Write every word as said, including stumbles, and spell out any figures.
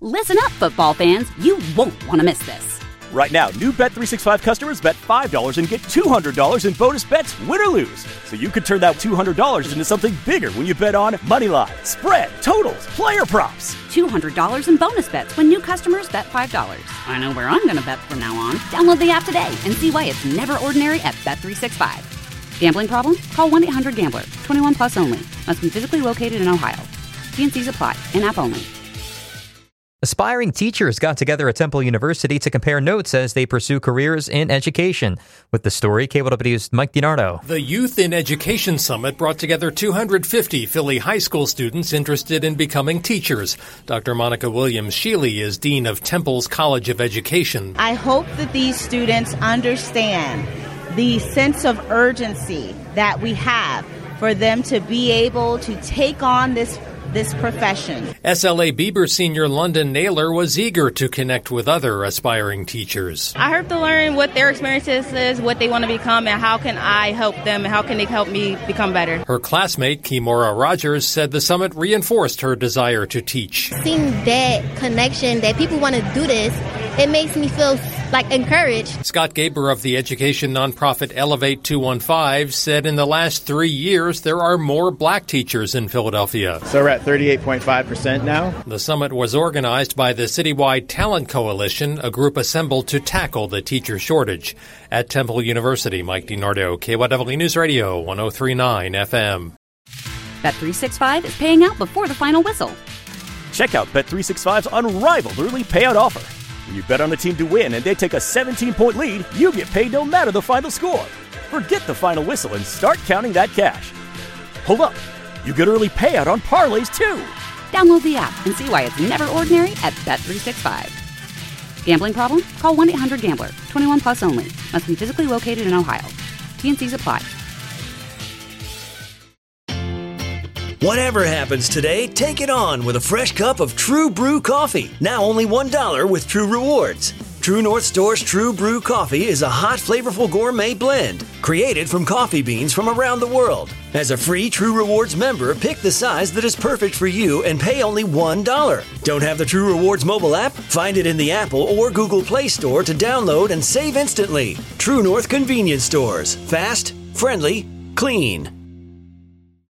Listen up, football fans. You won't want to miss this. Right now, new Bet three sixty-five customers bet five dollars and get two hundred dollars in bonus bets, win or lose. So you could turn that two hundred dollars into something bigger when you bet on money line, spread, totals, player props. two hundred dollars in bonus bets when new customers bet five dollars. I know where I'm going to bet from now on. Download the app today and see why it's never ordinary at Bet three sixty-five. Gambling problem? Call one eight hundred gambler. twenty-one plus only. Must be physically located in Ohio. T and C's apply. In-app only. Aspiring teachers got together at Temple University to compare notes as they pursue careers in education. With the story, K W W's Mike DiNardo. The Youth in Education Summit brought together two hundred fifty Philly high school students interested in becoming teachers. Doctor Monica Williams-Sheely is Dean of Temple's College of Education. I hope that these students understand the sense of urgency that we have for them to be able to take on this this profession. S L A Bieber senior London Naylor was eager to connect with other aspiring teachers. I hope to learn what their experiences is, what they want to become, and how can I help them, and how can they help me become better. Her classmate, Kimora Rogers, said the summit reinforced her desire to teach. Seeing that connection, that people want to do this, it makes me feel like encouraged. Scott Gaber of the education nonprofit Elevate two one five said in the last three years there are more black teachers in Philadelphia. So we're at thirty-eight point five percent now. The summit was organized by the Citywide Talent Coalition, a group assembled to tackle the teacher shortage. At Temple University, Mike DiNardo, K W W News Radio, one oh three point nine F M. Bet three sixty-five is paying out before the final whistle. Check out Bet three sixty-five's unrivaled early payout offer. When you bet on a team to win and they take a seventeen-point lead, you get paid no matter the final score. Forget the final whistle and start counting that cash. Hold up. You get early payout on parlays, too. Download the app and see why it's never ordinary at Bet three sixty-five. Gambling problem? Call one eight hundred gambler. twenty-one plus only. Must be physically located in Ohio. T and C's apply. Whatever happens today, take it on with a fresh cup of True Brew coffee. Now only one dollar with True Rewards. True North Store's True Brew coffee is a hot, flavorful gourmet blend created from coffee beans from around the world. As a free True Rewards member, pick the size that is perfect for you and pay only one dollar. Don't have the True Rewards mobile app? Find it in the Apple or Google Play Store to download and save instantly. True North Convenience Stores. Fast, friendly, clean.